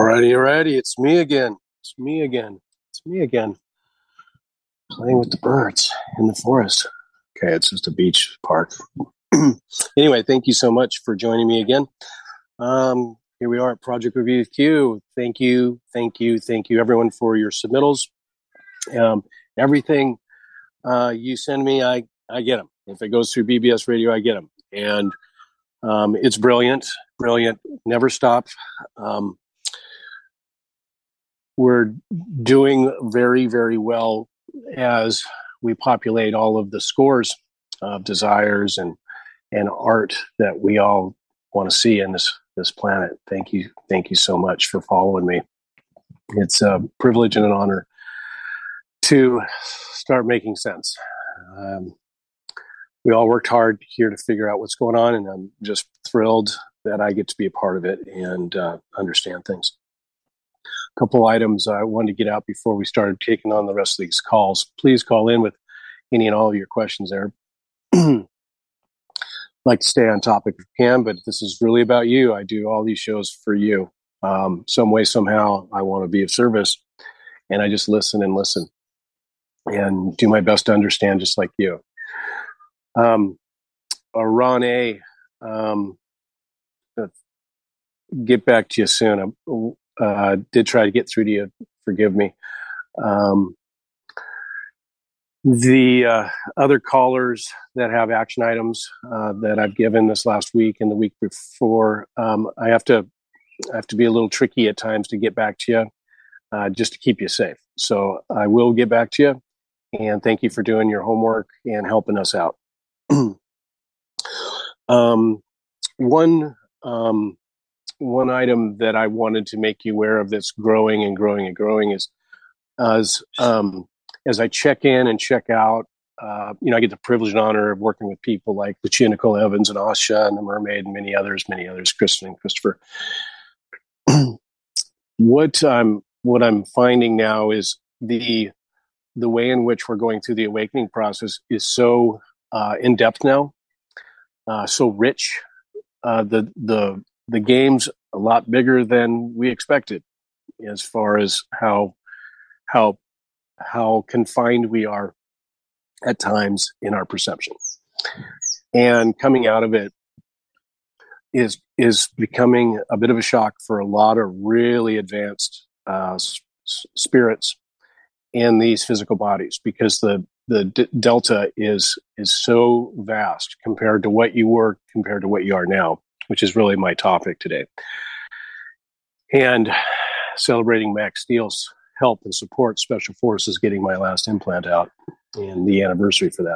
Alrighty. It's me again. Playing with the birds in the forest. Okay, it's just a beach park. Anyway, thank you so much for joining me again. Here we are at Project Review Q. Thank you, everyone, for your submittals. Everything you send me, I get them. If it goes through BBS Radio, I get them. And it's brilliant. Never stop. We're doing very, very well as we populate all of the scores of desires and art that we all want to see in this planet. Thank you so much for following me. It's a privilege and an honor to start making sense. We all worked hard here to figure out what's going on, and I'm just thrilled that I get to be a part of it and understand things. A couple items I wanted to get out before we started taking on the rest of these calls. Please call in with any and all of your questions there. Like to stay on topic if you can, but this is really about you. I do all these shows for you. Some way, somehow, I want to be of service, and I just listen and do my best to understand, just like you. Ron A, get back to you soon. I did try to get through to you. Forgive me. The other callers that have action items that I've given this last week and the week before, I have to be a little tricky at times to get back to you, just to keep you safe. So I will get back to you, and thank you for doing your homework and helping us out. One item that I wanted to make you aware of that's growing is as I check in and check out, I get the privilege and honor of working with people like Lucia Nicole Evans and Asha and the Mermaid and many others, Kristen and Christopher. What I'm finding now is the way in which we're going through the awakening process is so in depth now, so rich. The game's a lot bigger than we expected, as far as how confined we are at times in our perception. And coming out of it is becoming a bit of a shock for a lot of really advanced spirits in these physical bodies, because the delta is so vast compared to what you were, compared to what you are now, which is really my topic today. And celebrating Max Steele's help and support Special Forces getting my last implant out, and the anniversary for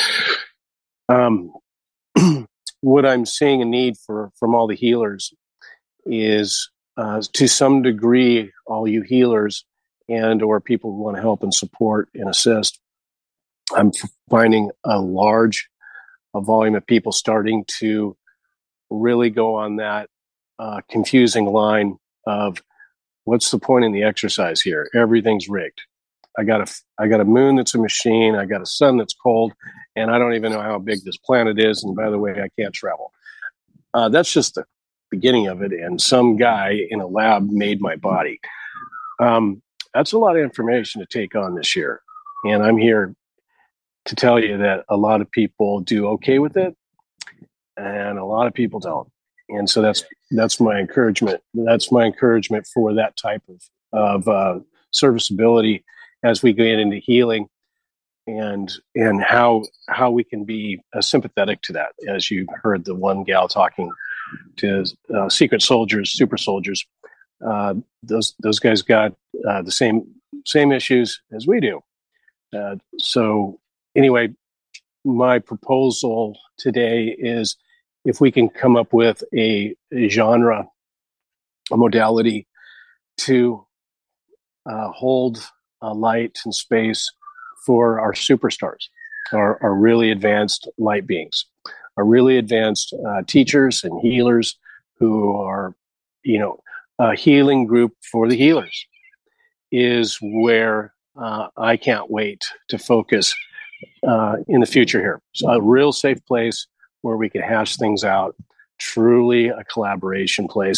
that. What I'm seeing a need from all the healers is, to some degree, all you healers and or people who want to help and support and assist, I'm finding a volume of people starting to really go on that confusing line of, what's the point in the exercise here? Everything's rigged. I got a moon that's a machine. I got a sun that's cold, and I don't even know how big this planet is. And by the way, I can't travel. That's just the beginning of it. And some guy in a lab made my body. That's a lot of information to take on this year. And I'm here to tell you that a lot of people do okay with it, and a lot of people don't. And so that's my encouragement. That's my encouragement for that type of serviceability as we get into healing, and how we can be sympathetic to that. As you heard the one gal talking to secret soldiers, super soldiers, those guys got the same issues as we do. So anyway, my proposal today is, if we can come up with a genre, a modality to hold light and space for our superstars, our really advanced light beings, our really advanced teachers and healers who are, a healing group for the healers, is where I can't wait to focus in the future here. So a real safe place where we can hash things out, truly a collaboration place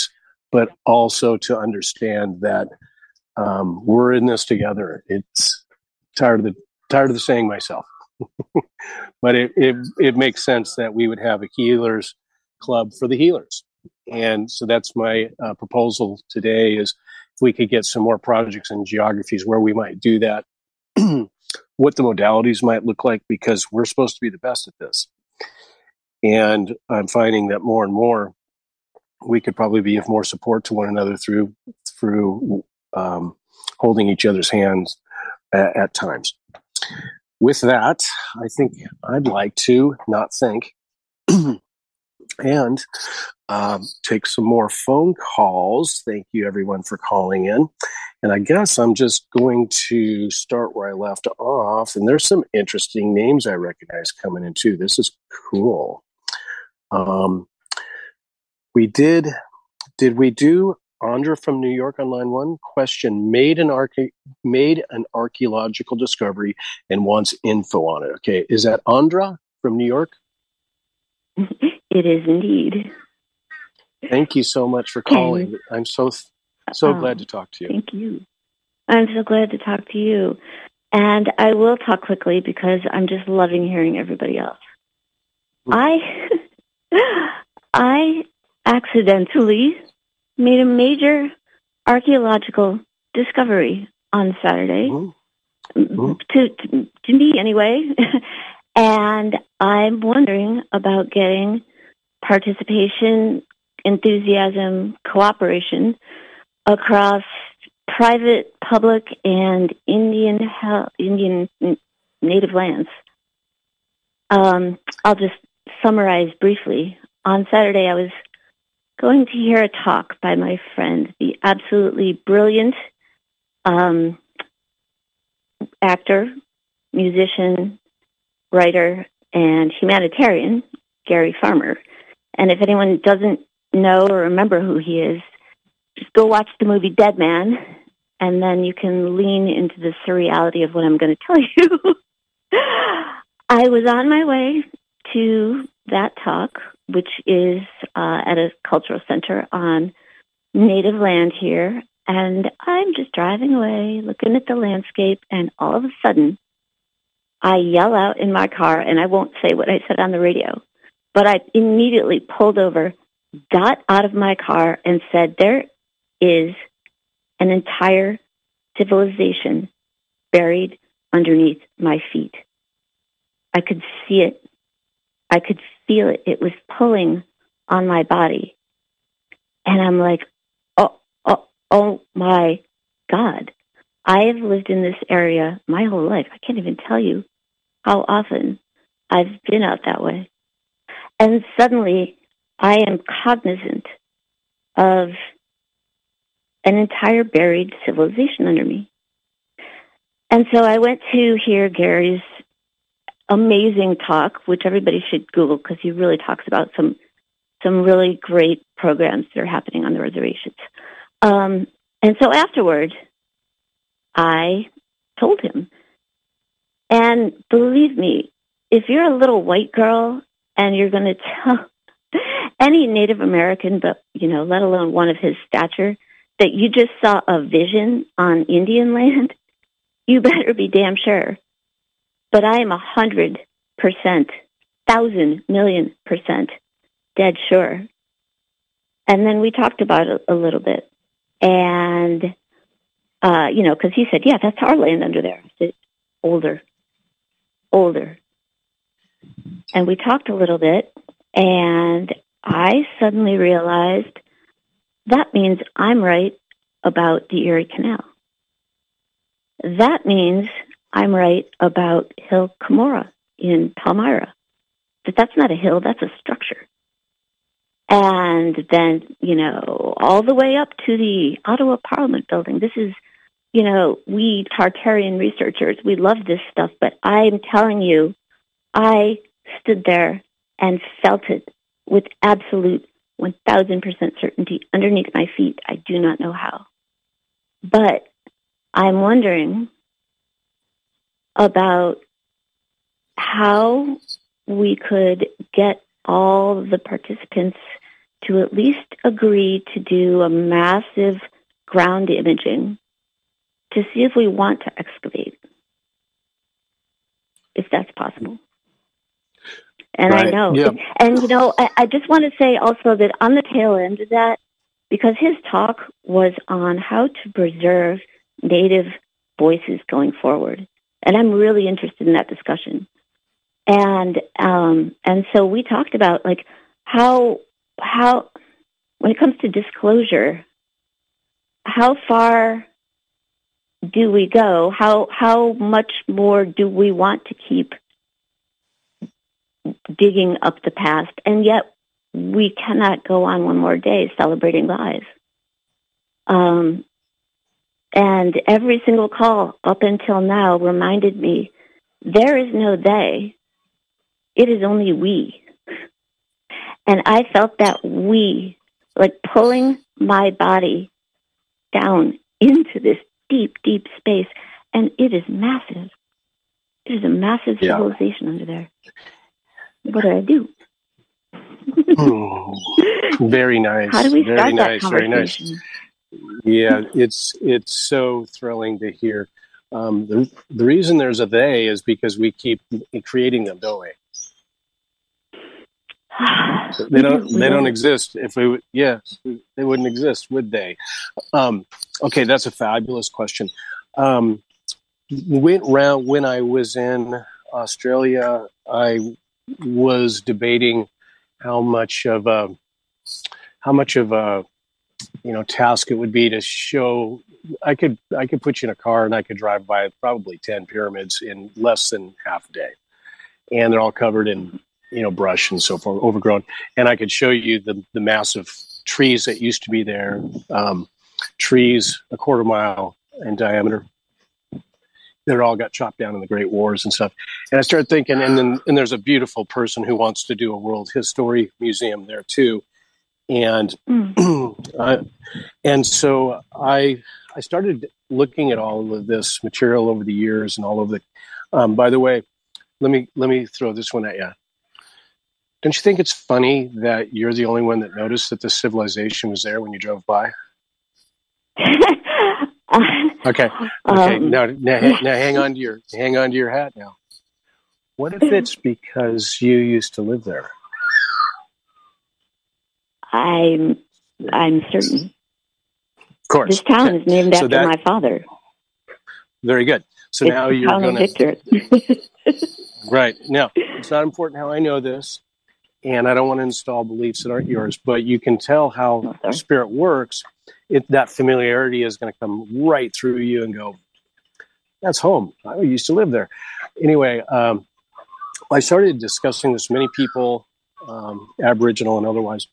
but also to understand that we're in this together. It's tired of the saying myself, but it makes sense that we would have a healers club for the healers. And so that's my proposal today is if we could get some more projects and geographies where we might do that, what the modalities might look like, because we're supposed to be the best at this. And I'm finding that more and more we could probably be of more support to one another through holding each other's hands at times. With that, I think I'd like to not think and take some more phone calls. Thank you, everyone, for calling in. And I guess I'm just going to start where I left off. And there's some interesting names I recognize coming in, too. This is cool. Did we do Andra from New York on line one? Question: made an archaeological discovery and wants info on it. Okay, is that Andra from New York? It is indeed. Thank you so much for calling. I'm so glad to talk to you. Thank you. I'm so glad to talk to you. And I will talk quickly because I'm just loving hearing everybody else. I accidentally made a major archaeological discovery on Saturday, to me anyway, and I'm wondering about getting participation, enthusiasm, cooperation across private, public, and Indian native lands. I'll just summarize briefly. On Saturday, I was going to hear a talk by my friend, the absolutely brilliant actor, musician, writer, and humanitarian, Gary Farmer. And if anyone doesn't know or remember who he is, just go watch the movie Dead Man, and then you can lean into the surreality of what I'm going to tell you. I was on my way to that talk, which is at a cultural center on native land here, and I'm just driving away, looking at the landscape, and all of a sudden, I yell out in my car, and I won't say what I said on the radio, but I immediately pulled over, got out of my car, and said, there is an entire civilization buried underneath my feet. I could see it. I could feel it. It was pulling on my body. And I'm like, oh my God. I have lived in this area my whole life. I can't even tell you how often I've been out that way. And suddenly I am cognizant of an entire buried civilization under me. And so I went to hear Gary's amazing talk, which everybody should Google because he really talks about some really great programs that are happening on the reservations. And so afterward, I told him, and believe me, if you're a little white girl and you're going to tell any Native American, but let alone one of his stature, that you just saw a vision on Indian land, you better be damn sure. But I am 100%, 1,000,000,000% dead sure. And then we talked about it a little bit. And, because he said, yeah, that's our land under there. I said, older. And we talked a little bit, and I suddenly realized that means I'm right about the Erie Canal. That means I'm right about Hill Cumorah in Palmyra. That's not a hill, that's a structure. And then, all the way up to the Ottawa Parliament building. This is, we Tartarian researchers, we love this stuff, but I'm telling you, I stood there and felt it with absolute 1,000% certainty underneath my feet. I do not know how. But I'm wondering about how we could get all the participants to at least agree to do a massive ground imaging to see if we want to excavate, if that's possible. And right. I know. Yeah. And, I just want to say also that on the tail end of that, because his talk was on how to preserve Native voices going forward. And I'm really interested in that discussion. And so we talked about like how when it comes to disclosure, how far do we go? How much more do we want to keep digging up the past? And yet we cannot go on one more day celebrating lives. And every single call up until now reminded me there is no they. It is only we. And I felt that we, like pulling my body down into this deep, deep space. And it is massive. It is a massive civilization under there. What do I do? Very nice. How do we start very that nice. Very nice. conversation? Yeah, it's so thrilling to hear. The reason there's a they is because we keep creating them, don't we? They don't exist. If we they wouldn't exist, would they? Okay, that's a fabulous question. When I was in Australia, I was debating how much of a task it would be to show. I could put you in a car and I could drive by probably 10 pyramids in less than half a day, and they're all covered in brush and so forth, overgrown. And I could show you the massive trees that used to be there, trees a quarter mile in diameter. That all got chopped down in the Great Wars and stuff. And I started thinking, and there's a beautiful person who wants to do a World History Museum there too. And and so I started looking at all of this material over the years and all of the. By the way, let me throw this one at you. Don't you think it's funny that you're the only one that noticed that the civilization was there when you drove by? Okay. Now hang on to your hat now. What if it's because you used to live there? I'm certain. Of course. This town is named after my father. Very good. So it's now the you're going to right. Now, it's not important how I know this, and I don't want to install beliefs that aren't yours, but you can tell how spirit works. That familiarity is going to come right through you and go, that's home. I used to live there. Anyway, I started discussing this with many people, Aboriginal and otherwise.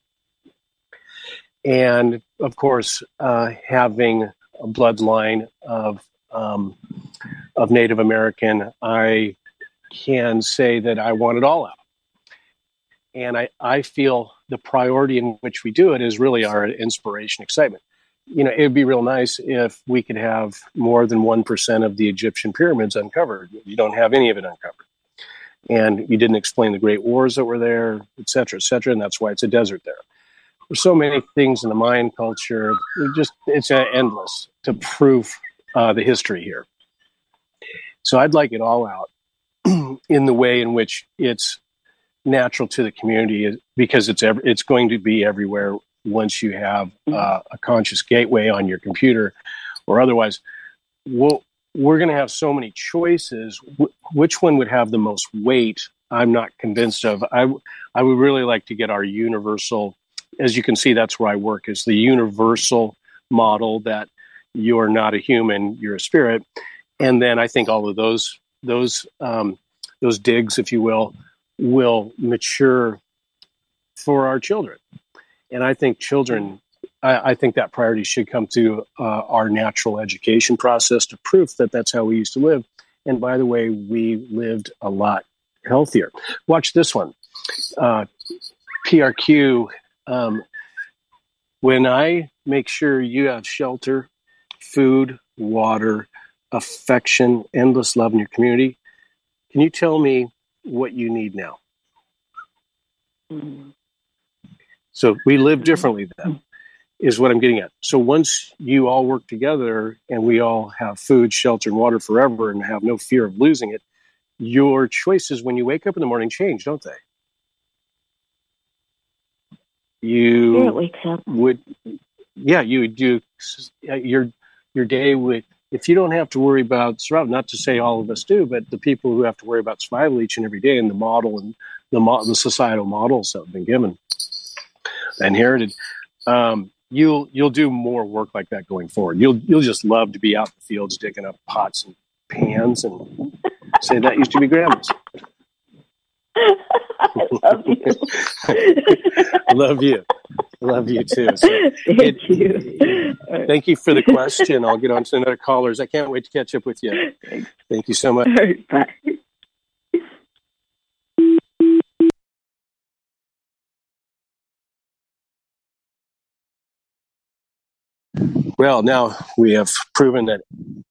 And of course, having a bloodline of Native American, I can say that I want it all out. And I feel the priority in which we do it is really our inspiration, excitement. It would be real nice if we could have more than 1% of the Egyptian pyramids uncovered. You don't have any of it uncovered. And you didn't explain the great wars that were there, et cetera, and that's why it's a desert there. There's so many things in the Mayan culture. It's endless to prove the history here. So I'd like it all out in the way in which it's natural to the community, because it's going to be everywhere once you have a conscious gateway on your computer or otherwise. We're going to have so many choices. Which one would have the most weight? I'm not convinced of. I would really like to get our universal, as you can see, that's where I work, is the universal model that you're not a human, you're a spirit. And then I think all of those digs, if you will mature for our children. And I think children, I think that priority should come through our natural education process to proof that that's how we used to live. And by the way, we lived a lot healthier. Watch this one. PRQ, when I make sure you have shelter, food, water, affection, endless love in your community, can you tell me what you need now? So we live differently then, is what I'm getting at. So once you all work together and we all have food, shelter, and water forever and have no fear of losing it, your choices when you wake up in the morning change, don't they? Spirit wakes up. You would do your day with, if you don't have to worry about survival, not to say all of us do, but the people who have to worry about survival each and every day, and the model and the societal models that have been given, inherited, you'll do more work like that going forward. You'll just love to be out in the fields digging up pots and pans and say that used to be grandma's. I love you. Love you too. So Thank you. Thank you for the question. I'll get on to another callers. I can't wait to catch up with you. Thank you so much. All right, bye. Well, now we have proven that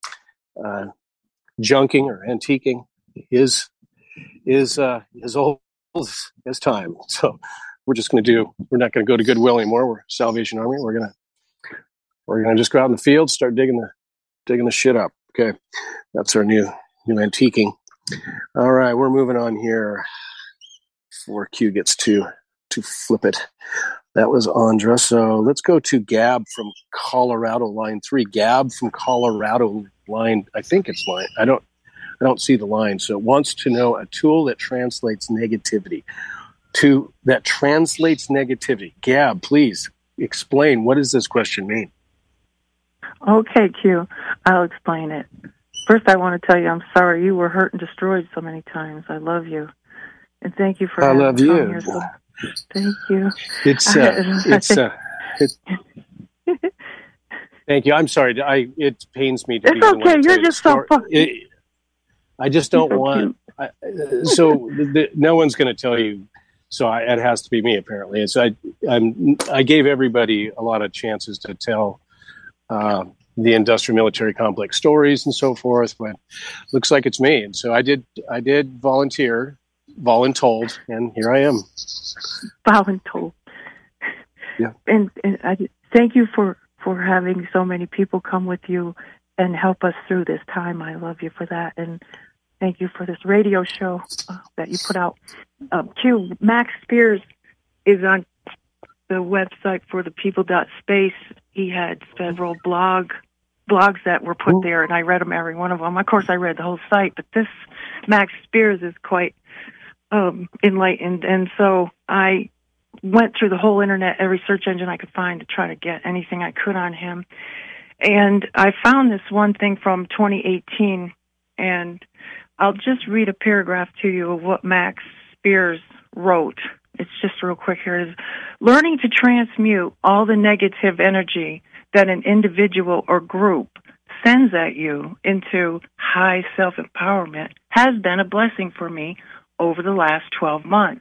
junking or antiquing is as old as time. So we're not going to go to Goodwill anymore. We're Salvation Army. We're gonna just go out in the field, start digging the shit up. Okay, that's our new antiquing. All right, we're moving on here before Q gets to flip it. That was Andra. So let's go to Gab from Colorado, line 3. Gab from Colorado, line, I think it's line. I don't see the line. So it wants to know a tool that translates negativity. Gab, please explain. What does this question mean? Okay, Q. I'll explain it. First, I want to tell you I'm sorry you were hurt and destroyed so many times. I love you. And thank you for I love you. Here, so thank you. Thank you. I'm sorry. It pains me to be It's okay. You're just so funny. I just don't want. No one's going to tell you. So it has to be me, apparently. And so I gave everybody a lot of chances to tell the industrial military complex stories and so forth, but looks like it's me. And so I did voluntold, and here I am. Voluntold. Yeah. And I thank you for having so many people come with you and help us through this time. I love you for that. And thank you for this radio show that you put out. Q, Max Spiers is on the website for the people.space. He had several blogs that were put there, and I read them, every one of them. Of course, I read the whole site, but this Max Spiers is quite enlightened, and so I went through the whole internet, every search engine I could find to try to get anything I could on him. And I found this one thing from 2018, and I'll just read a paragraph to you of what Max Spiers wrote. It's just real quick here. It is, learning to transmute all the negative energy that an individual or group sends at you into high self-empowerment has been a blessing for me over the last 12 months.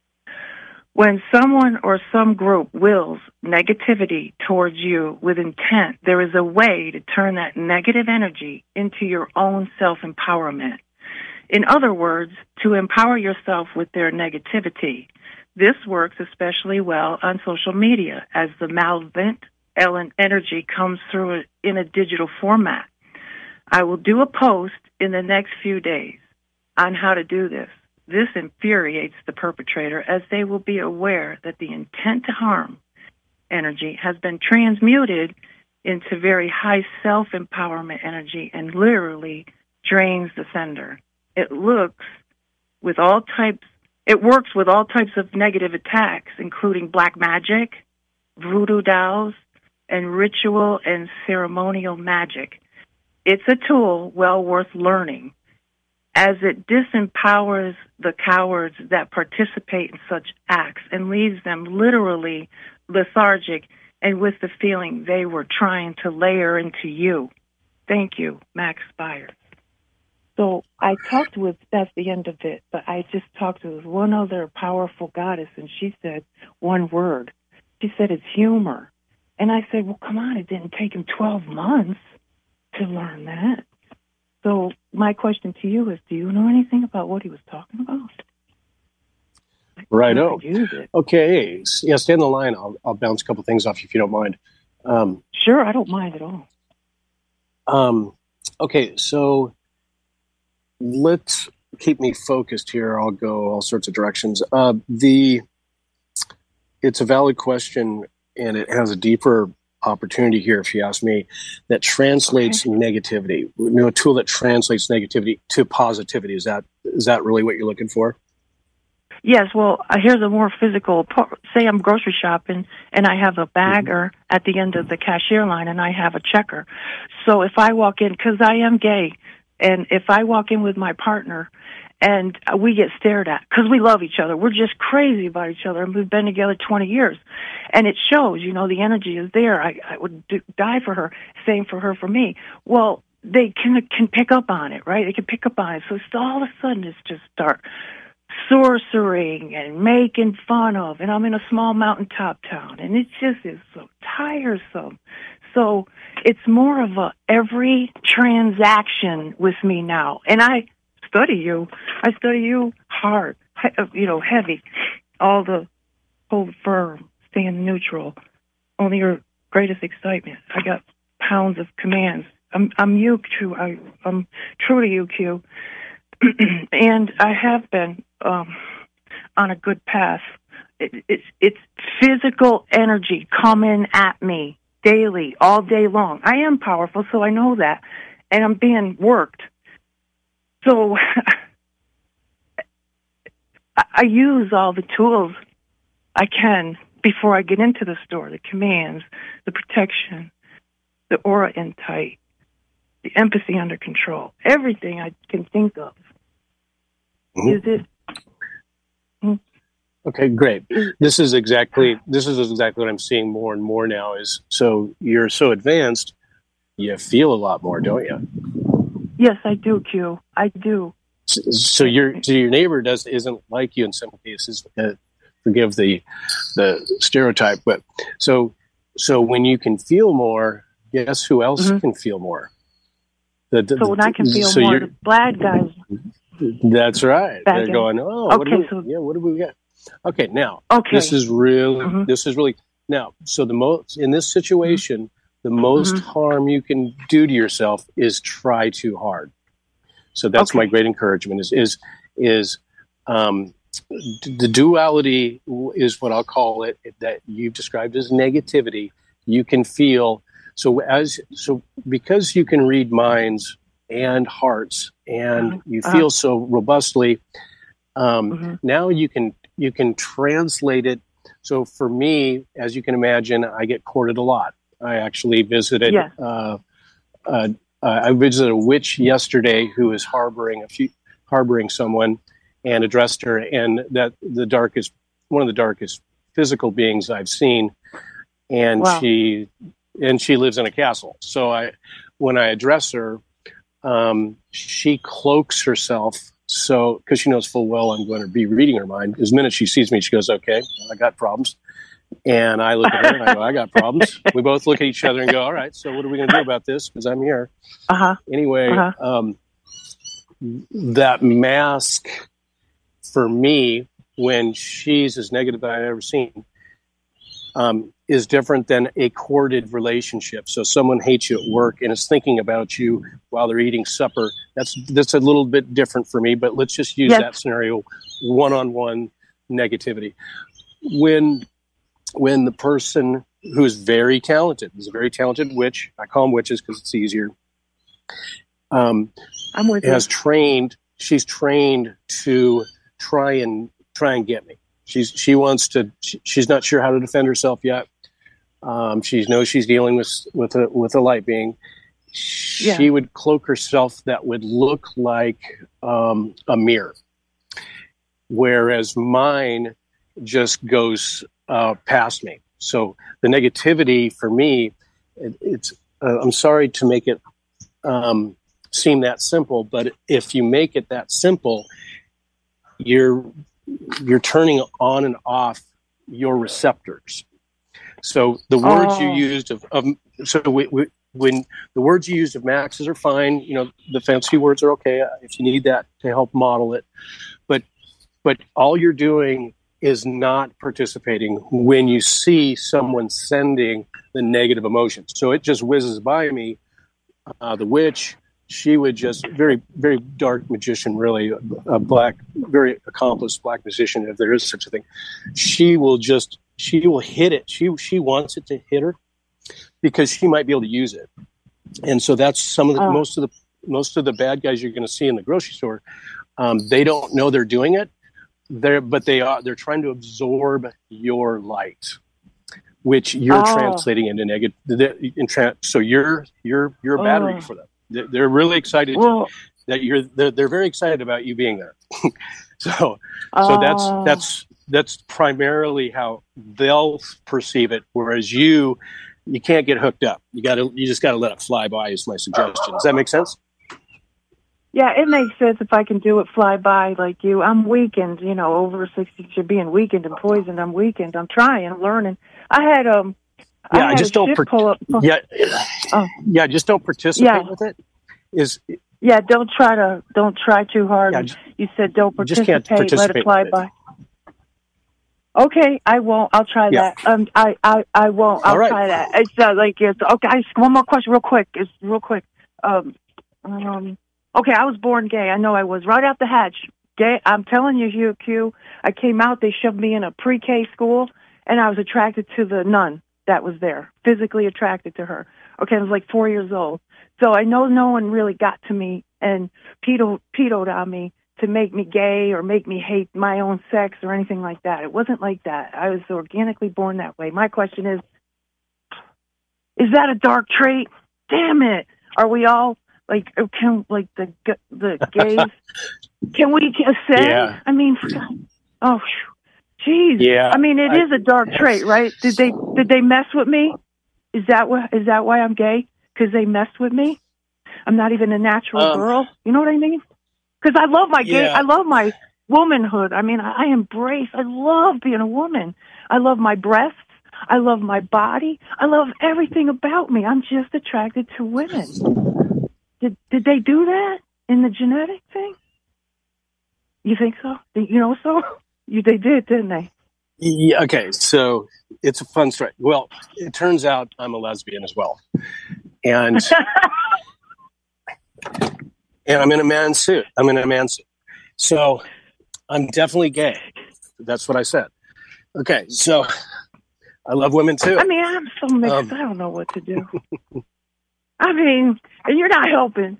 When someone or some group wills negativity towards you with intent, there is a way to turn that negative energy into your own self-empowerment. In other words, to empower yourself with their negativity. This works especially well on social media as the malevolent energy comes through it in a digital format. I will do a post in the next few days on how to do this. This infuriates the perpetrator as they will be aware that the intent to harm energy has been transmuted into very high self-empowerment energy and literally drains the sender. It works with all types of negative attacks, including black magic, voodoo dolls, and ritual and ceremonial magic. It's a tool well worth learning, as it disempowers the cowards that participate in such acts and leaves them literally lethargic and with the feeling they were trying to layer into you. Thank you, Max Spiers. So that's the end of it, but I just talked to one other powerful goddess, and she said one word. She said it's humor. And I said, well, come on, it didn't take him 12 months to learn that. So my question to you is, do you know anything about what he was talking about? Righto. Use it. Okay. Yeah, stay on the line. I'll bounce a couple things off you if you don't mind. Sure, I don't mind at all. Okay, so let's keep me focused here. I'll go all sorts of directions. It's a valid question, and it has a deeper opportunity here, if you ask me, that translates negativity. A tool that translates negativity to positivity. Is that really what you're looking for? Yes, well, here's a more physical part. Say I'm grocery shopping and I have a bagger at the end of the cashier line and I have a checker. So if I walk in, because I am gay, and if I walk in with my partner and we get stared at, because we love each other, we're just crazy about each other, and we've been together 20 years. And it shows, the energy is there. I would die for her, same for her, for me. Well, they can pick up on it, right? They can pick up on it. So it's all of a sudden it's just start sorcering and making fun of, and I'm in a small mountaintop town, and it just is so tiresome. So it's more of every transaction with me now, and I study you hard, heavy, all the hold firm, stand neutral, only your greatest excitement. I got pounds of commands. I'm you, Q. I'm true to you, Q. And I have been on a good path. It's physical energy coming at me daily, all day long. I am powerful, so I know that, and I'm being worked. So I use all the tools I can before I get into the store, the commands, the protection, the aura in tight, the empathy under control, everything I can think of. Is it? Okay, great. This is exactly what I'm seeing more and more now. Is so you're so advanced, you feel a lot more, don't you? Yes, I do, Q. I do. So your neighbor isn't like you in some cases. Forgive the stereotype, but so when you can feel more, guess who else can feel more? So when I can feel more, the bad guys. That's right. They're going, what do we get? Okay, now this is really now. So in this situation, the most harm you can do to yourself is try too hard. So that's my great encouragement. Is the duality is what I'll call it, that you've described as negativity. You can feel because you can read minds and hearts, and you feel so robustly. Now you can translate it. So for me, as you can imagine, I get courted a lot. I actually visited. I visited a witch yesterday who was harboring someone, and addressed her, and that one of the darkest physical beings I've seen, and she lives in a castle. So when I address her, she cloaks herself. So, because she knows full well I'm going to be reading her mind. The minute she sees me, she goes, "Okay, I got problems." And I look at her and I go, "I got problems." We both look at each other and go, "All right, so what are we going to do about this? Because I'm here." Anyway, that mask for me, when she's as negative as I've ever seen, is different than a courted relationship. So someone hates you at work and is thinking about you while they're eating supper. That's a little bit different for me, but let's just use that scenario, one-on-one negativity. When the person who is very talented, is a very talented witch, I call them witches because it's easier, I'm with you. She's trained to try and get me. She wants to. She's not sure how to defend herself yet. She knows she's dealing with a light being. She would cloak herself that would look like a mirror, whereas mine just goes past me. So the negativity for me, it's. I'm sorry to make it seem that simple, but if you make it that simple, you're turning on and off your receptors. So the words you used when the words you used of Max's are fine. The fancy words are okay if you need that to help model it. But all you're doing is not participating when you see someone sending the negative emotions. So it just whizzes by me. The witch, she would just, very, very dark magician, really, a black, very accomplished black musician, if there is such a thing. She will hit it. She wants it to hit her because she might be able to use it. And so that's some of the, most of the bad guys you're going to see in the grocery store. They don't know they're doing it. They're trying to absorb your light, which you're translating into negative. So you're a battery for them. They're really excited they're very excited about you being there. so that's primarily how they'll perceive it. Whereas you can't get hooked up. You just gotta let it fly by is my suggestion. Does that make sense? Yeah, it makes sense if I can do it fly by like you. I'm weakened, over 60, you're being weakened and poisoned. I'm weakened. I'm trying, I'm learning. I had just don't pull up. Just don't participate with it. Don't try too hard. Yeah, you said don't participate, let it fly by. Okay, I won't. I'll try that. I won't. I'll try that. It's okay. One more question, real quick. Okay, I was born gay. I know I was right out the hatch. Gay. I'm telling you, Hugh Q. I came out. They shoved me in a pre-K school, and I was attracted to the nun that was there. Physically attracted to her. Okay, I was like 4 years old. So I know no one really got to me and pedoed on me to make me gay or make me hate my own sex or anything like that. It wasn't like that. I was organically born that way. My question is that a dark trait? Damn it! Are we all the gays? Can we say? Yeah. I mean, jeez. Yeah. I mean, it is a dark trait, right? Did they mess with me? Is that why I'm gay? Because they messed with me? I'm not even a natural girl. You know what I mean? Because I love my gay. I love my womanhood. I mean, I love being a woman. I love my breasts. I love my body. I love everything about me. I'm just attracted to women. Did they do that in the genetic thing? You think so? They did, didn't they? Yeah, okay, so it's a fun story. Well, it turns out I'm a lesbian as well. And I'm in a man's suit. So I'm definitely gay. That's what I said. Okay, so I love women too. I mean, I'm so mixed. I don't know what to do. I mean, and you're not helping.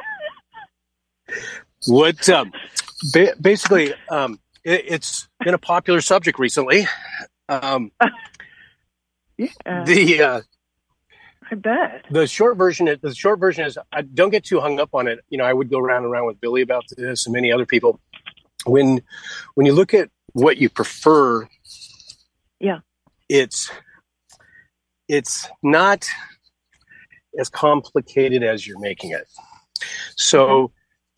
What? Basically, it's been a popular subject recently. I bet. The short version is I don't get too hung up on it. I would go round and round with Billy about this and many other people. When you look at what you prefer, it's not as complicated as you're making it. So,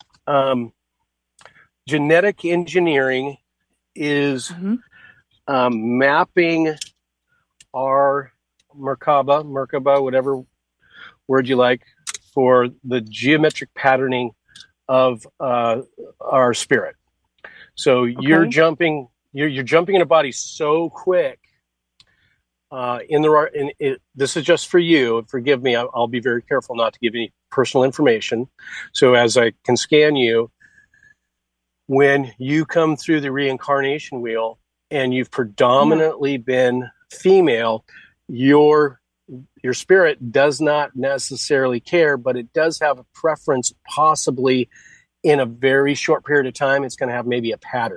genetic engineering is mapping our Merkaba, whatever word you like, for the geometric patterning of our spirit. So you're jumping in a body so quick. This is just for you. Forgive me. I'll be very careful not to give any personal information. So as I can scan you, when you come through the reincarnation wheel and you've predominantly been female, your spirit does not necessarily care, but it does have a preference. Possibly in a very short period of time, it's going to have maybe a pattern.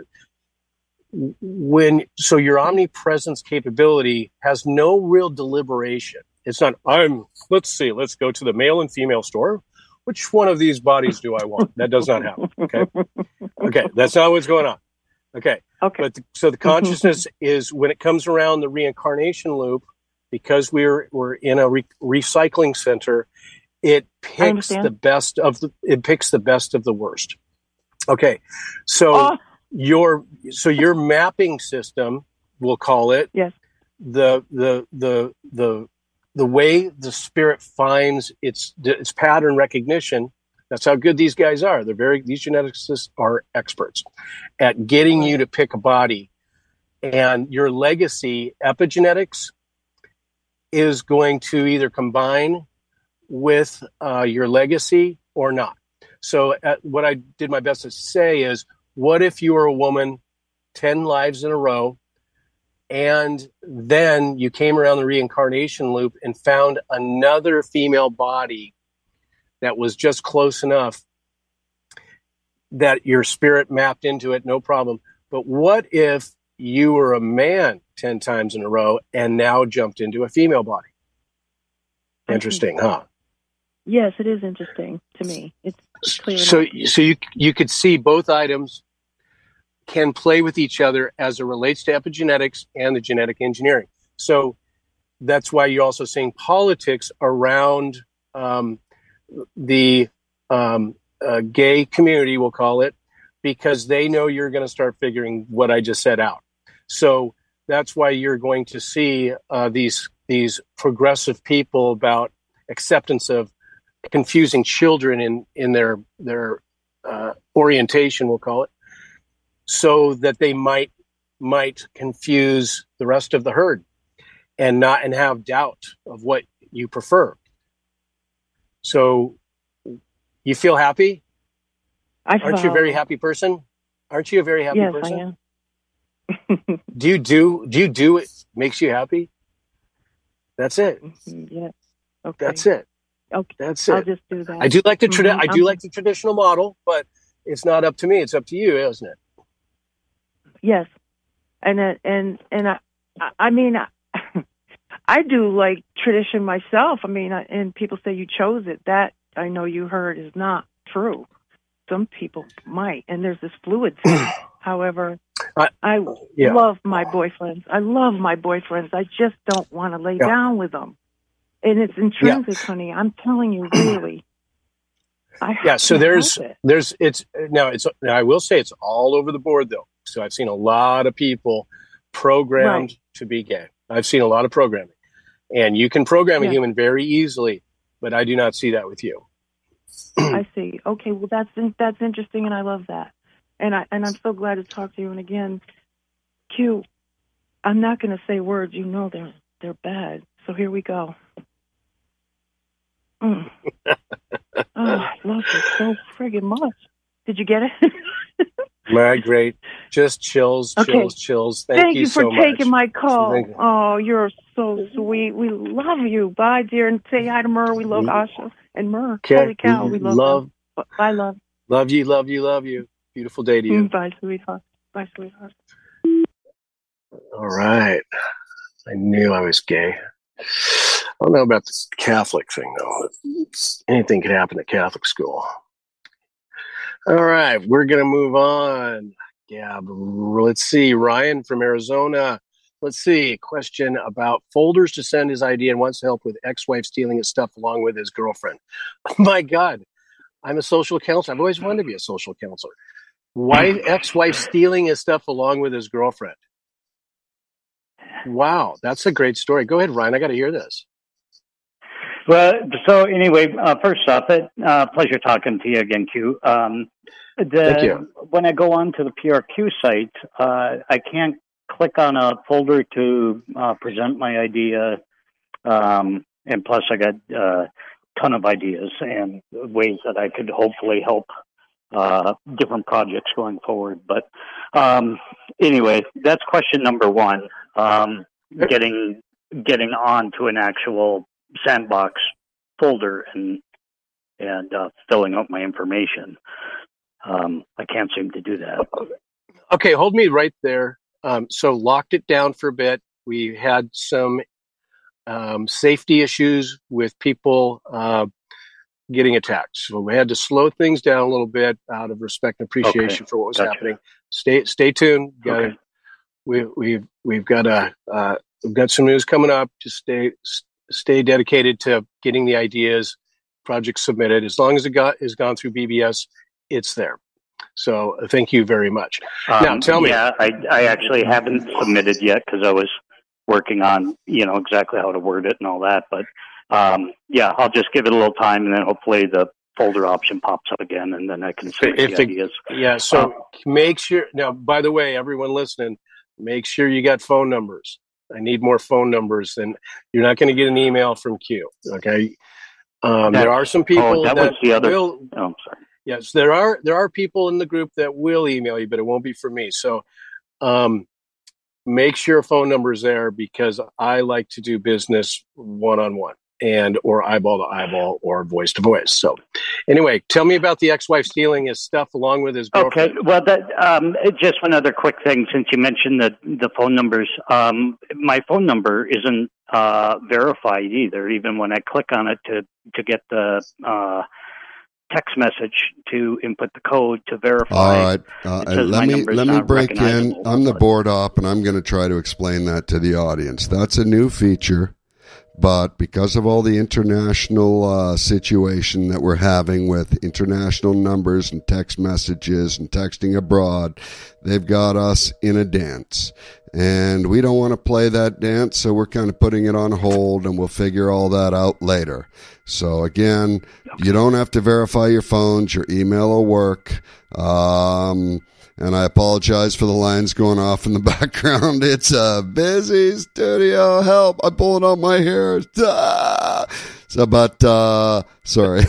So your omnipresence capability has no real deliberation. It's not, let's go to the male and female store. Which one of these bodies do I want? That does not happen. Okay. That's not what's going on. Okay. But so the consciousness is, when it comes around the reincarnation loop, because we're in a recycling center, it picks the best of the worst. Okay. So your mapping system, we'll call it, the way the spirit finds its pattern recognition. That's how good these guys are. These geneticists are experts at getting you to pick a body And your legacy epigenetics is going to either combine with your legacy or not. So what I did my best to say is, what if you were a woman 10 lives in a row, and then you came around the reincarnation loop and found another female body that was just close enough that your spirit mapped into it, no problem. But what if you were a man 10 times in a row and now jumped into a female body? Interesting, huh? Yes, it is interesting to me. It's clear. So you could see both items can play with each other as it relates to epigenetics and the genetic engineering. So that's why you're also seeing politics around the gay community, we'll call it, because they know you're going to start figuring what I just said out. So that's why you're going to see these progressive people about acceptance of confusing children in their orientation, we'll call it, so that they might confuse the rest of the herd and have doubt of what you prefer. So you feel happy? Aren't you a very happy person? Aren't you a very happy person? Yes, I am. Do you do it makes you happy? That's it. Yes. Okay. That's it. Okay. That's it. I'll just do that. I do like the I do like the traditional model, but it's not up to me. It's up to you, isn't it? Yes. And I mean, I do like tradition myself. I mean, and people say you chose it. That I know you heard is not true. Some people might, and there's this fluid thing. However, I love my boyfriends. I love my boyfriends. I just don't want to lay down with them. And it's intrinsic, honey. I'm telling you, really. So I will say it's all over the board, though. So I've seen a lot of people programmed to be gay. I've seen a lot of programming. And you can program a human very easily, but I do not see that with you. I see. Okay, well, that's interesting, and I love that. And I'm so glad to talk to you. And again, Q, I'm not going to say words. You know they're bad. So here we go. Oh, I love it so friggin' much. Did you get it? My great. Just chills. Thank you for so taking much. my call. Oh, you're so sweet. We love you. Bye, dear. And say hi to Mur. We love Asha and Mur. Okay. Holy cow, we love them. Bye, love. Love you. Beautiful day to you. Bye, sweetheart. Bye, sweetheart. All right. I knew I was gay. I don't know about the Catholic thing, though. Anything could happen at Catholic school. All right, we're going to move on. Yeah, let's see. Ryan from Arizona. Let's see. Question about folders to send his ID and wants help with ex-wife stealing his stuff along with his girlfriend. Oh, my God. I'm a social counselor. I've always wanted to be a social counselor. Why ex-wife stealing his stuff along with his girlfriend? Wow, that's a great story. Go ahead, Ryan. I got to hear this. Well, so anyway, first off, pleasure talking to you again, Q. Thank you. When I go on to the PRQ site, I can't click on a folder to present my idea, and plus I got a ton of ideas and ways that I could hopefully help different projects going forward. But anyway, that's question number one. Getting on to an actual Sandbox folder and filling out my information. I can't seem to do that. Okay, hold me right there. So locked it down for a bit. We had some safety issues with people getting attacked. So we had to slow things down a little bit out of respect and appreciation for what was happening. Stay tuned. We've got some news coming up. Just stay dedicated to getting the ideas, projects submitted. As long as it has gone through BBS, it's there. So thank you very much. Now tell me. Yeah, I actually haven't submitted yet because I was working on exactly how to word it and all that. But I'll just give it a little time, and then hopefully the folder option pops up again, and then I can submit the ideas. Yeah. So make sure. Now, by the way, everyone listening, make sure you got phone numbers. I need more phone numbers than you're not going to get an email from Q. Okay. There are some people that was the other. will. Oh, I'm sorry. Yes, there are people in the group that will email you, but it won't be from me. So, make sure phone number is there because I like to do business one-on-one and or eyeball to eyeball or voice to voice. So anyway, tell me about the ex-wife stealing his stuff along with his girlfriend. Okay, well, just one other quick thing since you mentioned the phone numbers. My phone number isn't verified either, even when I click on it to get the text message to input the code to verify. All right. Let me break in. I'm the board op, and I'm going to try to explain that to the audience. That's a new feature, but because of all the international situation that we're having with international numbers and text messages and texting abroad, they've got us in a dance. And we don't want to play that dance, so we're kind of putting it on hold, and we'll figure all that out later. So again, you don't have to verify your phones. Your email will work. And I apologize for the lines going off in the background. It's a busy studio. Help. I'm pulling out my hair. So, but, sorry.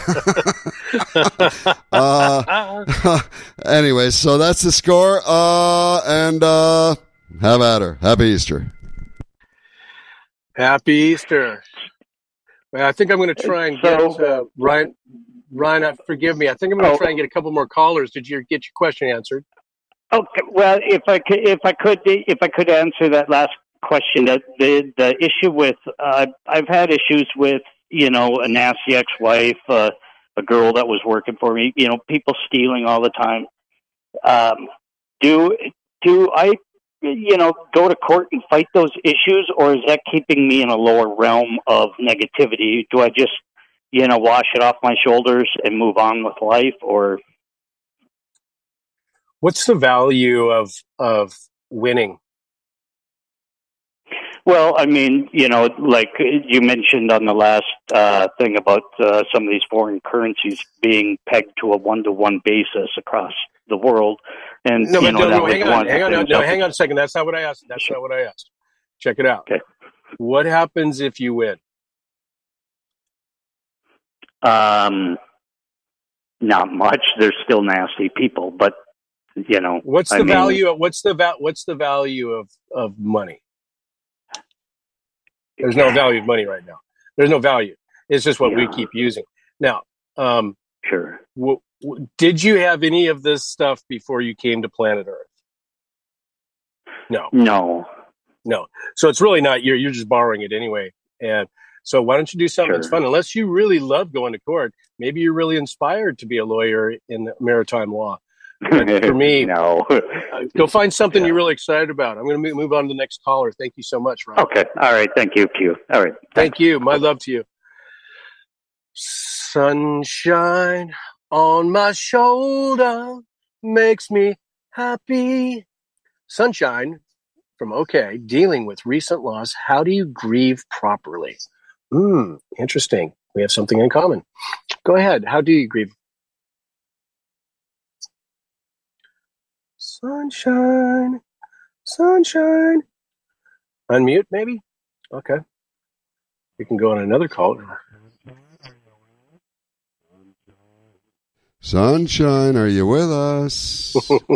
Anyway, so that's the score. And have at her. Happy Easter. Happy Easter. Well, I think I'm going to try and get Ryan. Ryan, forgive me. I think I'm going to try and get a couple more callers. Did you get your question answered? Okay. Well, if I could answer that last question, the issue with I've had issues with a nasty ex-wife, a girl that was working for me, people stealing all the time. Do I go to court and fight those issues, or is that keeping me in a lower realm of negativity? Do I just, wash it off my shoulders and move on with life, or? What's the value of winning? Well, I mean, like you mentioned on the last thing about some of these foreign currencies being pegged to a 1-to-1 basis across the world. And hang on a second. That's not what I asked. Not what I asked. Check it out. Okay. What happens if you win? Not much. There's still nasty people, but what's the value of money? There's no value of money right now. There's no value. It's just what we keep using. Now, sure. Did you have any of this stuff before you came to planet Earth? No. So it's really not. You're just borrowing it anyway. And so why don't you do something that's fun? Unless you really love going to court, maybe you're really inspired to be a lawyer in maritime law. But for me, no. Go find something you're really excited about. I'm going to move on to the next caller. Thank you so much, Ryan. Okay. All right. Thank you, Q. All right. Thank you. My love to you. Sunshine on my shoulder makes me happy. Sunshine from OK, dealing with recent loss. How do you grieve properly? Interesting. We have something in common. Go ahead. How do you grieve? Sunshine. Unmute, maybe? Okay. We can go on another call. Sunshine, are you with us?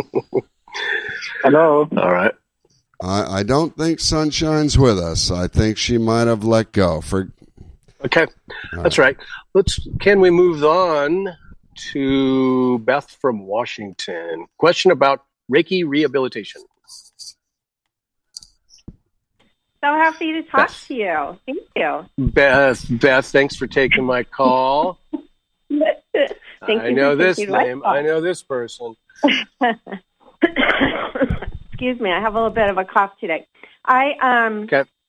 Hello. All right. I don't think Sunshine's with us. I think she might have let go. Okay. That's right. Can we move on to Beth from Washington? Question about Reiki rehabilitation. So happy to talk to you. Thank you. Beth, thanks for taking my call. I know this name. I know this person. Excuse me. I have a little bit of a cough today. I'm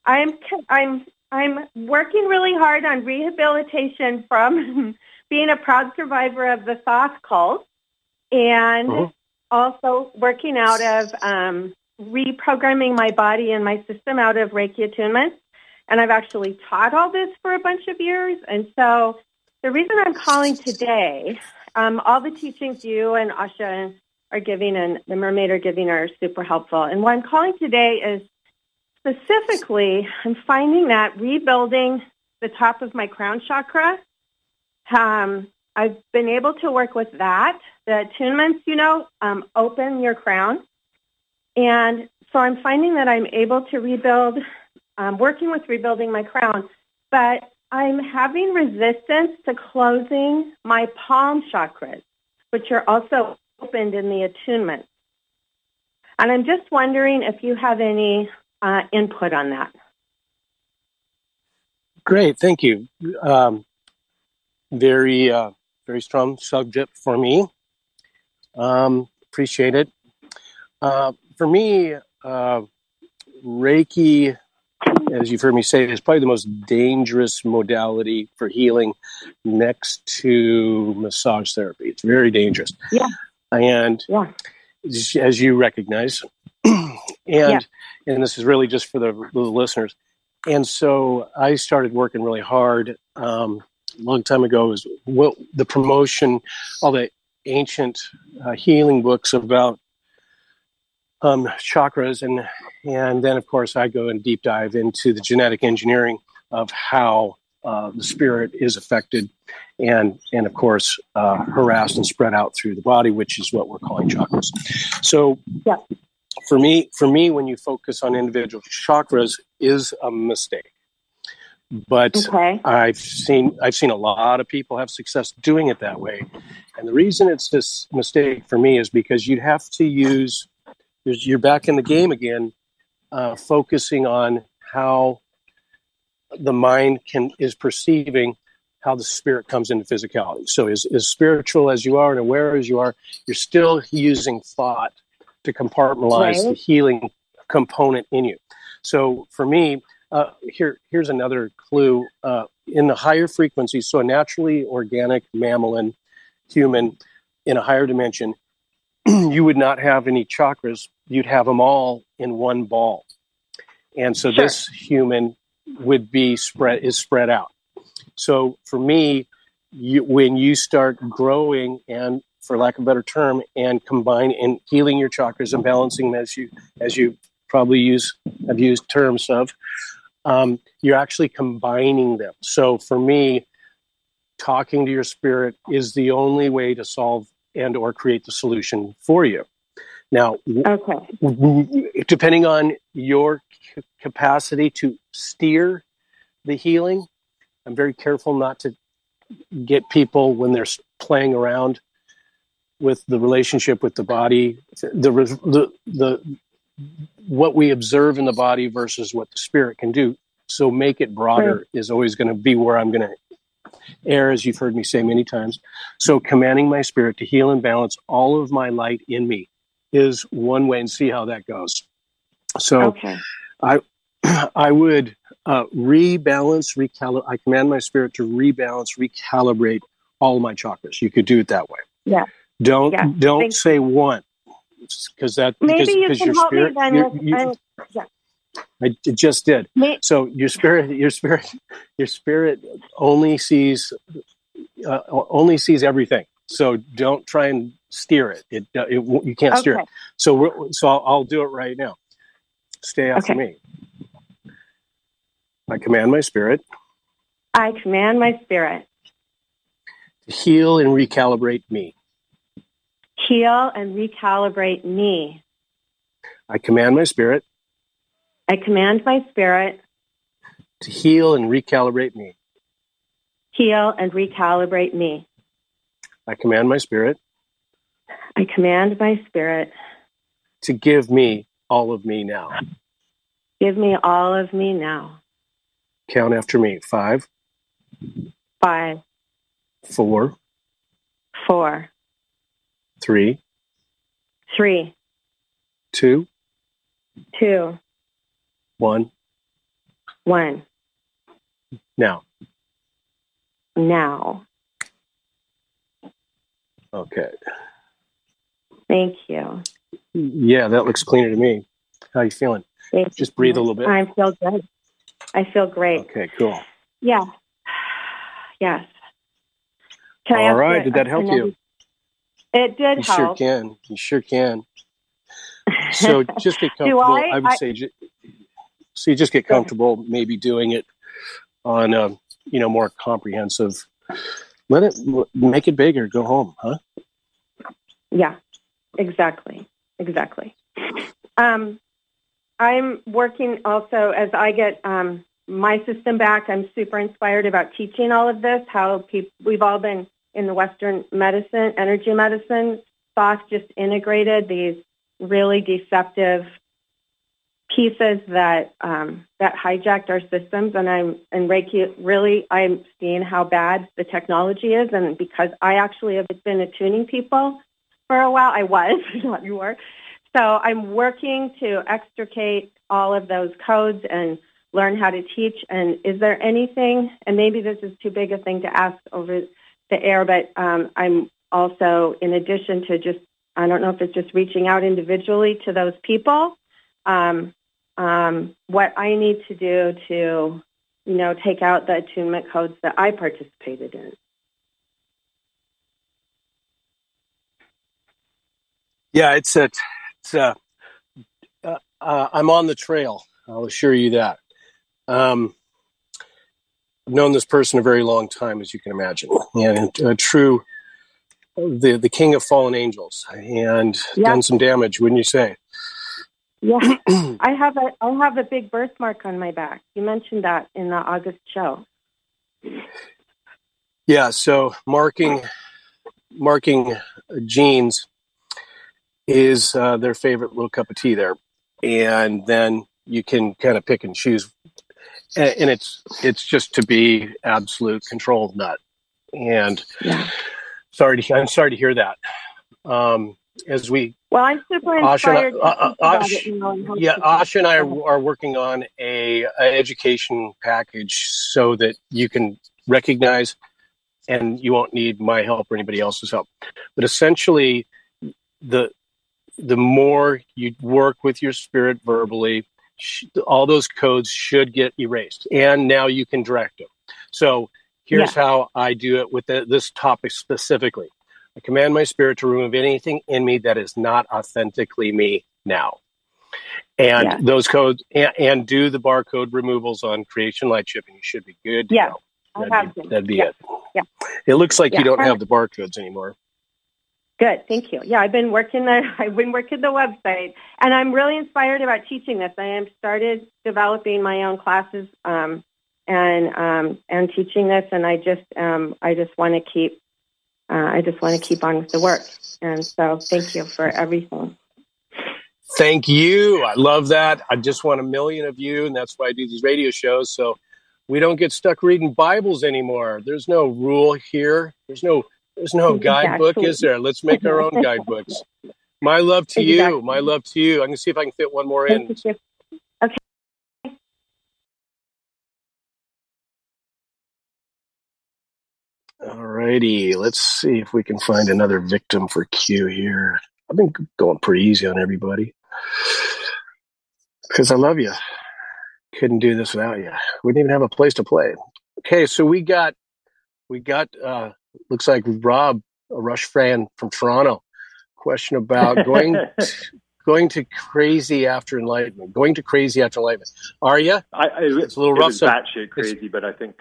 working really hard on rehabilitation from being a proud survivor of the Thoth cult, and also working out of reprogramming my body and my system out of Reiki attunement. And I've actually taught all this for a bunch of years. And so the reason I'm calling today, all the teachings you and Asha are giving and the mermaid are giving are super helpful. And what I'm calling today is specifically, I'm finding that rebuilding the top of my crown chakra, I've been able to work with that. The attunements, open your crown. And so I'm finding that I'm able to rebuild, working with rebuilding my crown, but I'm having resistance to closing my palm chakras, which are also opened in the attunement. And I'm just wondering if you have any input on that. Great, thank you. Very strong subject for me. Appreciate it. For me, Reiki, as you've heard me say, is probably the most dangerous modality for healing next to massage therapy. It's very dangerous. Yeah. And as you recognize, and this is really just for the listeners. And so I started working really hard a long time ago. Is what the promotion, all the ancient healing books about chakras, and then of course I go and deep dive into the genetic engineering of how the spirit is affected and of course harassed and spread out through the body, which is what we're calling chakras. So for me, when you focus on individual chakras is a mistake. But I've seen a lot of people have success doing it that way. And the reason it's this mistake for me is because you'd have to use, you're back in the game again, focusing on how the mind is perceiving how the spirit comes into physicality. So as spiritual as you are and aware as you are, you're still using thought to compartmentalize the healing component in you. So for me, here's another clue. In the higher frequencies, so a naturally organic mammalian human in a higher dimension, you would not have any chakras. You'd have them all in one ball. And so this human would be spread out. So for me, when you start growing and, for lack of a better term, and combine and healing your chakras and balancing them as you probably have used terms of, you're actually combining them. So for me, talking to your spirit is the only way to solve and or create the solution for you. Now, depending on your capacity to steer the healing, I'm very careful not to get people when they're playing around with the relationship with the body, what we observe in the body versus what the spirit can do. So make it broader is always going to be where I'm going to err, as you've heard me say many times. So commanding my spirit to heal and balance all of my light in me is one way, and see how that goes. So I would rebalance, I command my spirit to rebalance, recalibrate all of my chakras. You could do it that way. Yeah. Don't say one, because you can help me then. I just did. So your spirit only sees everything. So don't try and steer it. You can't steer it. So I'll do it right now. Stay after me. I command my spirit. I command my spirit to heal and recalibrate me. Heal and recalibrate me. I command my spirit. I command my spirit to heal and recalibrate me. Heal and recalibrate me. I command my spirit. I command my spirit to give me all of me now. Give me all of me now. Count after me. 5. 5. 4. 4. 3. 3. 2. 2. 1. 1. Now. Okay. Thank you. Yeah, that looks cleaner to me. How are you feeling? Just breathe a little bit. I feel good. I feel great. Okay, cool. Yeah. Yes. All right. Did that help you? It did You help. sure can. You sure can. So just get comfortable. I would say, so you just get comfortable maybe doing it on a, more comprehensive. Make it bigger. Go home, huh? Yeah, exactly. I'm working also as I get my system back. I'm super inspired about teaching all of this, how we've all been in the Western medicine, energy medicine, thoughts just integrated these really deceptive pieces that hijacked our systems. And I'm seeing how bad the technology is. And because I actually have been attuning people for a while, I was, not anymore. So I'm working to extricate all of those codes and learn how to teach. And is there anything, and maybe this is too big a thing to ask over the air, but I'm also, in addition to just, I don't know if it's just reaching out individually to those people, what I need to do to, take out the attunement codes that I participated in. Yeah, I'm on the trail. I'll assure you that. I've known this person a very long time, as you can imagine, and the king of fallen angels, and done some damage, wouldn't you say? Yeah, I have a big birthmark on my back. You mentioned that in the August show. Yeah, so marking genes is their favorite little cup of tea there, and then you can kind of pick and choose, and it's just to be absolute control nut. And I'm sorry to hear that. I'm super inspired. Asha and I are working on a education package so that you can recognize, and you won't need my help or anybody else's help. But essentially, the more you work with your spirit verbally, all those codes should get erased, and now you can direct them. So here's how I do it with this topic specifically. I command my spirit to remove anything in me that is not authentically me now. And those codes, and do the barcode removals on Creation Light Chip, and you should be good to go. That'd be it. Yeah. It looks like you don't have the barcodes anymore. Good, thank you. Yeah, I've been working the website, and I'm really inspired about teaching this. I have started developing my own classes and teaching this, and I just want to keep on with the work. And so, thank you for everything. Thank you. I love that. I just want 1 million of you, and that's why I do these radio shows. So we don't get stuck reading Bibles anymore. There's no rule here. There's no guidebook, is there? Let's make our own guidebooks. My love to you. My love to you. I'm going to see if I can fit one more in. Okay. All righty. Let's see if we can find another victim for Q here. I've been going pretty easy on everybody because I love you. Couldn't do this without you. We didn't even have a place to play. Okay, so we got looks like Rob, a Rush fan from Toronto. Question about going to crazy after enlightenment. Going to crazy after enlightenment. Are you? It's a little rough. It's batshit crazy, but I think.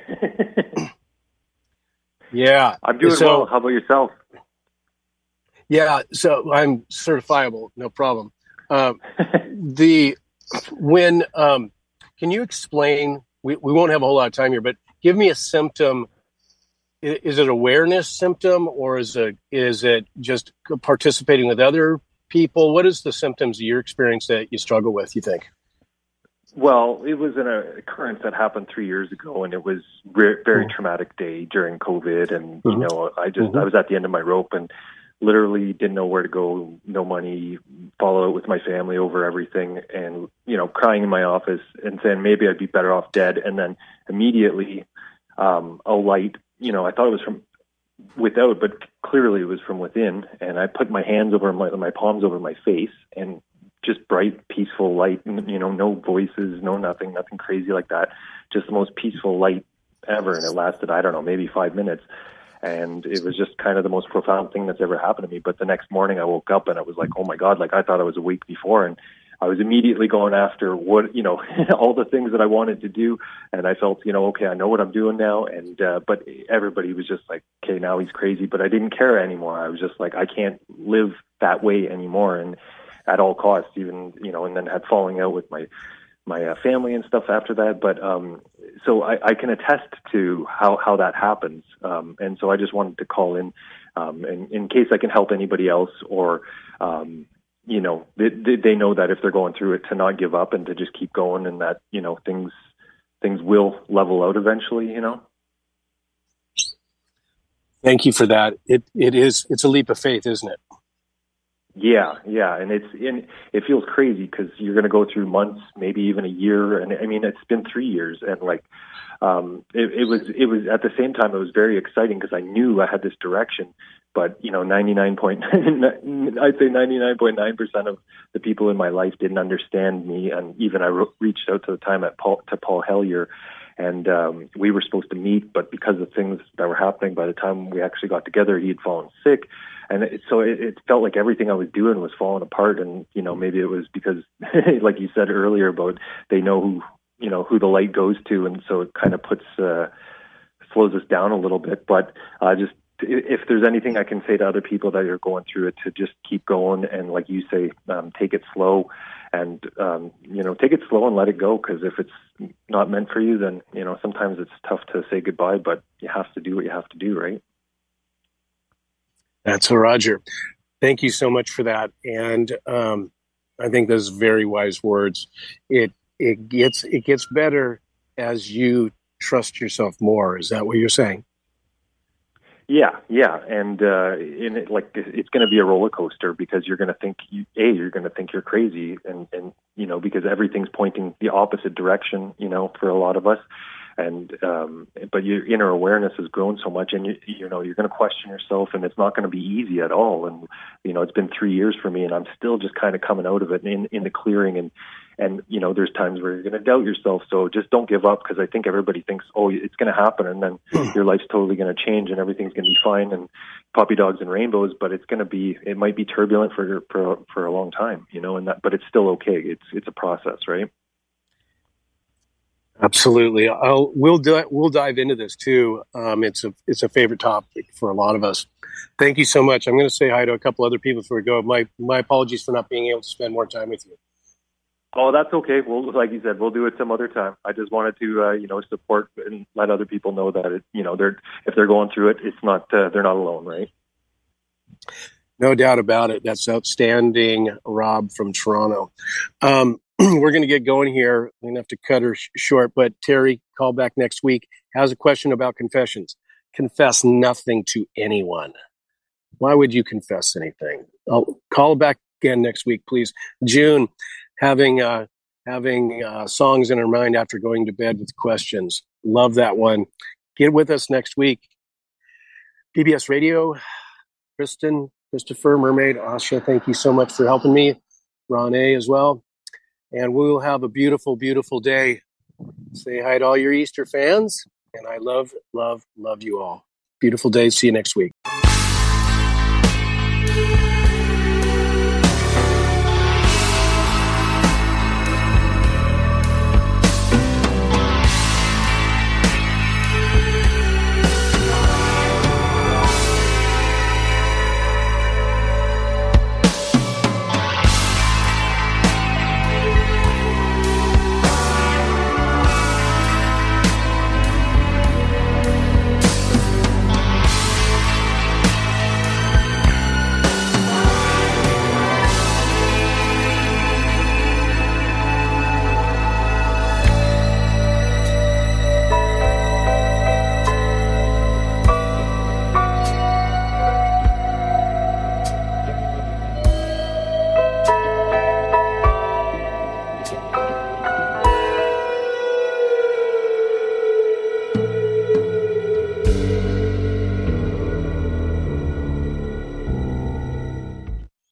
Yeah, I'm doing well. How about yourself? Yeah, so I'm certifiable, no problem. Can you explain? We won't have a whole lot of time here, but give me a symptom. Is it awareness symptom, or is it just participating with other people? What is the symptoms of your experience that you struggle with, you think? Well, it was an occurrence that happened 3 years ago, and it was very traumatic day during COVID. And, I was at the end of my rope and literally didn't know where to go, no money, fallout with my family over everything, and, crying in my office and saying maybe I'd be better off dead. And then immediately a light, I thought it was from without, but clearly it was from within. And I put my hands over my palms over my face, and just bright, peaceful light, no voices, no nothing crazy like that. Just the most peaceful light ever. And it lasted, I don't know, maybe 5 minutes. And it was just kind of the most profound thing that's ever happened to me. But the next morning I woke up and I was like, oh my God, like I thought I was awake before. And I was immediately going after what, all the things that I wanted to do. And I felt, okay, I know what I'm doing now. And, but everybody was just like, okay, now he's crazy, but I didn't care anymore. I was just like, I can't live that way anymore. And at all costs, even, and then had falling out with my family and stuff after that. But, so I can attest to how that happens. And so I just wanted to call in case I can help anybody else, or, they know that if they're going through it, to not give up and to just keep going, and that, things will level out eventually, Thank you for that. It's a leap of faith, isn't it? Yeah. And it feels crazy because you're going to go through months, maybe even a year. And I mean, it's been 3 years, and like, it was at the same time, it was very exciting because I knew I had this direction, but 99.9% of the people in my life didn't understand me. And even I reached out to the time to Paul Hellyer, and we were supposed to meet, but because of things that were happening, by the time we actually got together, he had fallen sick. And so it felt like everything I was doing was falling apart. And, maybe it was because, like you said earlier, about they know who the light goes to. And so it kind of slows us down a little bit. But just if there's anything I can say to other people that are going through it, to just keep going. And like you say, take it slow, and, take it slow and let it go. Because if it's not meant for you, then, sometimes it's tough to say goodbye, but you have to do what you have to do, right? That's Roger. Thank you so much for that. And I think those are very wise words. It gets better as you trust yourself more. Is that what you're saying? Yeah. And it's going to be a roller coaster, because you're going to think you're crazy, and because everything's pointing the opposite direction, for a lot of us. And but your inner awareness has grown so much, and you're going to question yourself, and it's not going to be easy at all. And it's been 3 years for me, and I'm still just kind of coming out of it in the clearing. And there's times where you're going to doubt yourself. So just don't give up, because I think everybody thinks, oh, it's going to happen, and then your life's totally going to change, and everything's going to be fine, and puppy dogs and rainbows. But it might be turbulent for a long time, but it's still okay. It's a process, right? Absolutely. We'll dive into this too. It's a favorite topic for a lot of us. Thank you so much. I'm going to say hi to a couple other people before we go. My apologies for not being able to spend more time with you. Oh, that's okay. Well, like you said, we'll do it some other time. I just wanted to, support and let other people know that if they're going through it, it's not, they're not alone, right? No doubt about it. That's outstanding, Rob from Toronto. We're going to get going here. We're going to have to cut her short, but Terry, call back next week. Has a question about confessions. Confess nothing to anyone. Why would you confess anything? I'll call back again next week, please. June, having songs in her mind after going to bed with questions. Love that one. Get with us next week. PBS Radio, Kristen, Christopher, Mermaid, Asha, thank you so much for helping me. Ron A. as well. And we will have a beautiful, beautiful day. Say hi to all your Easter fans. And I love, love, love you all. Beautiful day. See you next week.